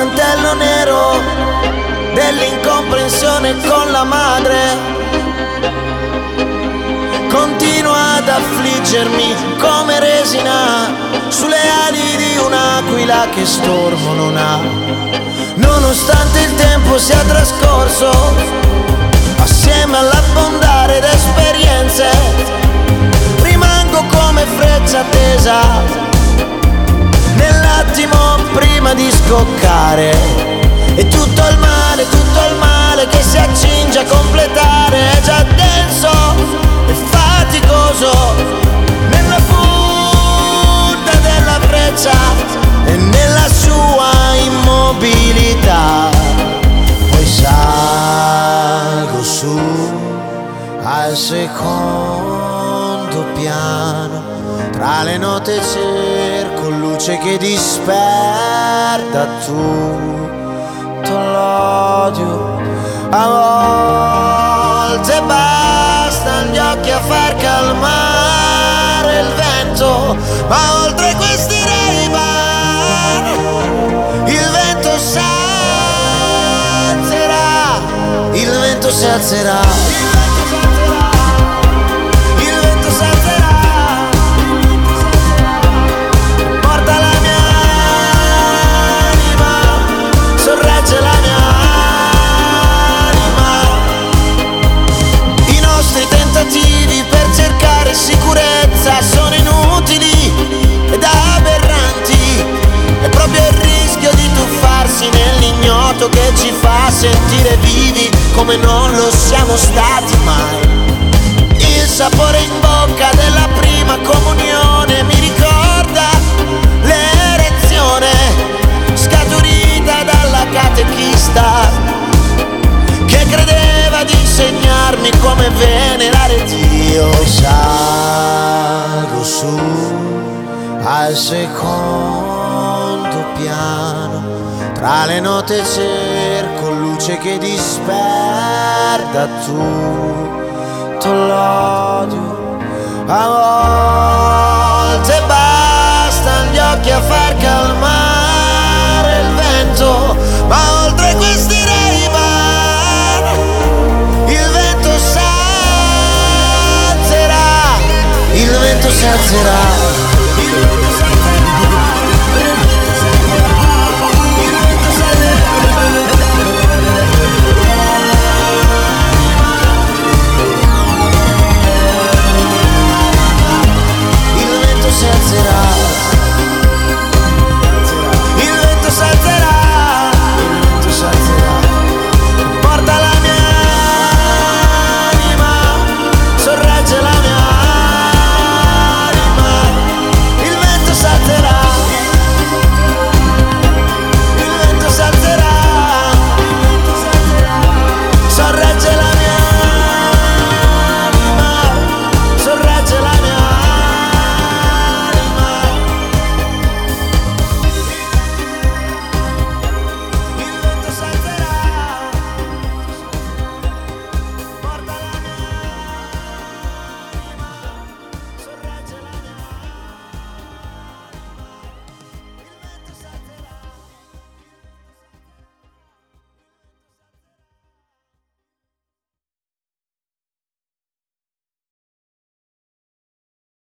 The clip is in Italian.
mantello nero dell'incomprensione con la madre continua ad affliggermi come resina sulle ali di un'aquila che stormo non ha. Nonostante il tempo sia trascorso, assieme all'abbondare d'esperienze, rimango come freccia tesa nell'attimo prima di scoccare. E tutto il male che si accinge a completare è già denso e faticoso nella punta della freccia e nella sua immobilità. Poi salgo su al secondo piano, tra le note cerco luce che disperda tutto l'odio. A volte bastano gli occhi a far calmare il vento, ma oltre questi Ray-Ban il vento s'alzerà, il vento si alzerà. Per cercare sicurezza sono inutili ed aberranti. È proprio il rischio di tuffarsi nell'ignoto che ci fa sentire vivi come non lo siamo stati mai. Il sapore in bocca della prima comunione mi ricorda l'erezione scaturita dalla catechista che credeva di insegnarmi come venerare Dio. Salgo su al secondo piano, tra le note cerco luce che disperda tutto l'odio. A volte bastano gli occhi a far calmare